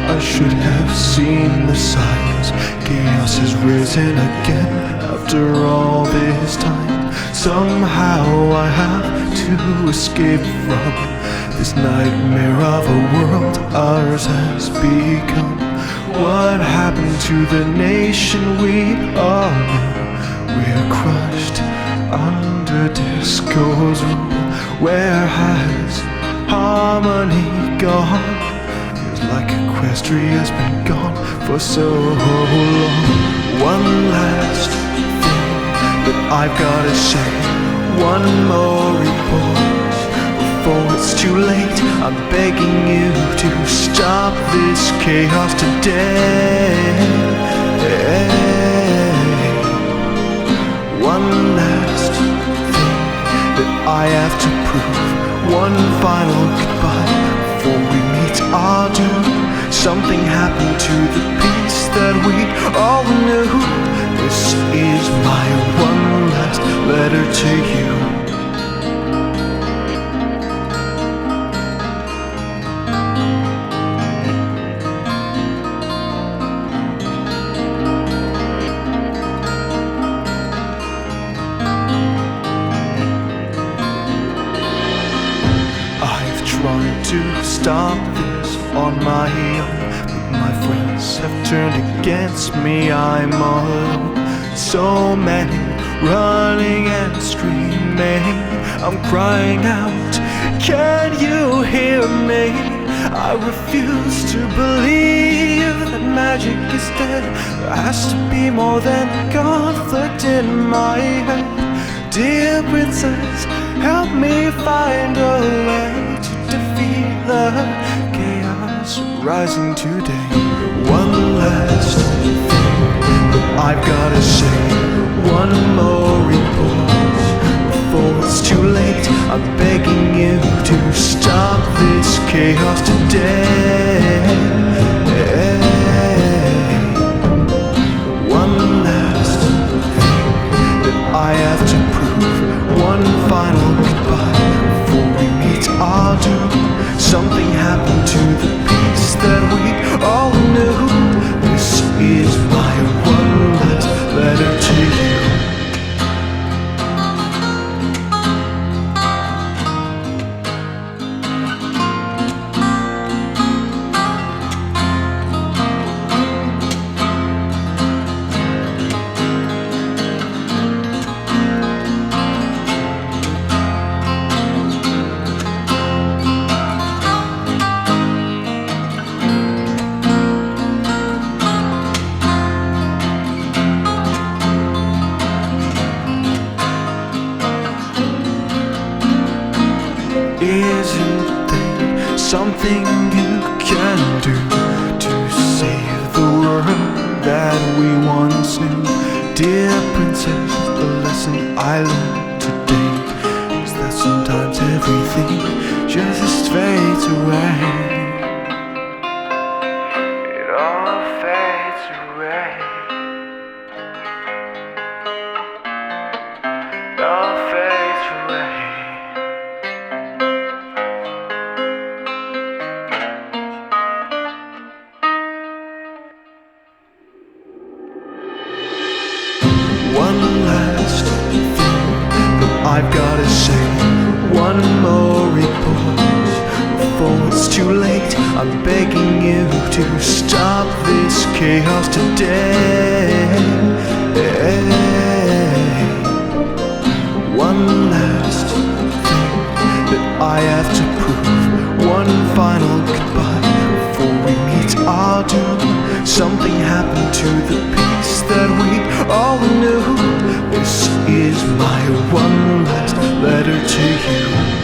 I should have seen the signs. Chaos has risen again after all this time. Somehow I have to escape from this nightmare of a world ours has become. What happened to the nation we all knew? We're crushed under disco's rule. Where has harmony gone? Feels like Equestria's been gone for so long. One last thing that I've gotta say. One more report before it's too late. I'm begging you to stop this chaos today. One last thing that I have to prove. One final goodbye before we meet our doom. Something happened to the peace that we all knew. This is my one last letter to you. Trying to stop this on my own, but my friends have turned against me. I'm all alone. So many running and screaming. I'm crying out, can you hear me? I refuse to believe that magic is dead. There has to be more than the conflict in my head. Dear princess, help me find a way to defeat the chaos rising today. One last thing that I've gotta say. One more report before it's too late. I'm begging you to stop this chaos today. One last thing that I have to prove. One final goodbye before we meet our doom. Something happened to the peace that we all knew. This is my one last letter to you. Isn't there something you can do to save the world that we once knew? Dear princess, the lesson I learned today is that sometimes everything just fades away. It all fades away. It all fades away. One last thing that I've gotta say. One more report before it's too late. I'm begging you to stop this chaos today. One last thing that I have to prove. One final goodbye before we meet our doom. Something happened to the peace that we all knew. This is my one last letter to you.